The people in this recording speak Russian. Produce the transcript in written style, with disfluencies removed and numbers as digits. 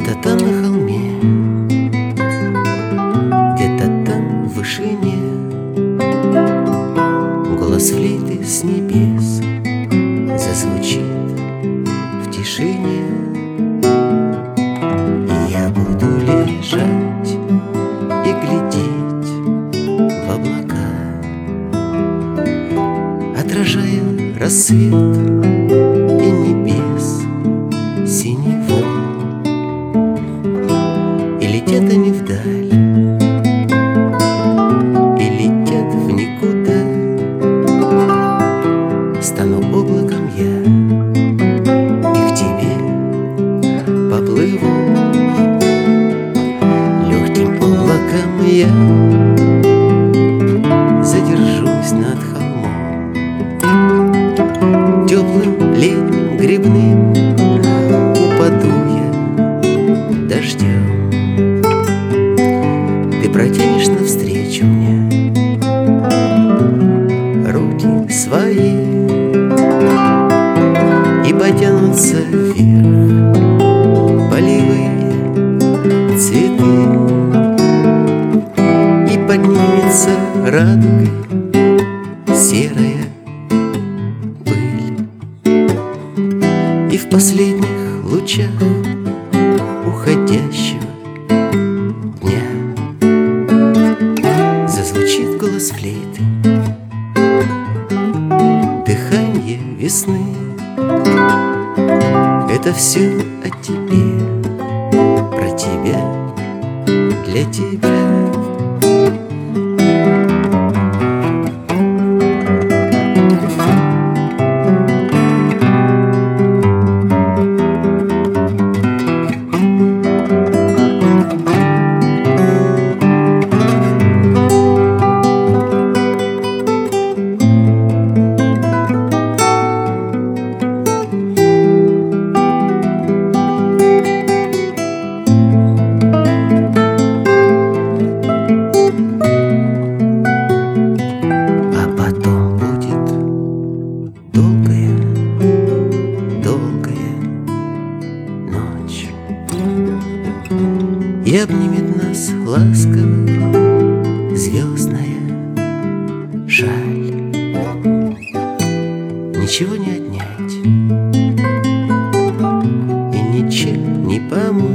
Где-то там на холме, где-то там в вышине голос флейты с небес зазвучит в тишине. И я буду лежать и глядеть в облака, отражая рассвет и небес синеву. И летят они вдаль, и летят в никуда. Стану облаком я и к тебе поплыву. Легким облаком я задержусь над холмом, теплым летним грибным упаду я дождем. Ты протянешь навстречу мне руки свои, и потянутся вверх полевые цветы, и поднимется радугой серая пыль. И в последних лучах уходящего дня зазвучит голос флейты, дыхание весны. Это все о тебе, про тебя, для тебя. И обнимет нас ласково звездная шаль. Ничего не отнять и ничем не помочь.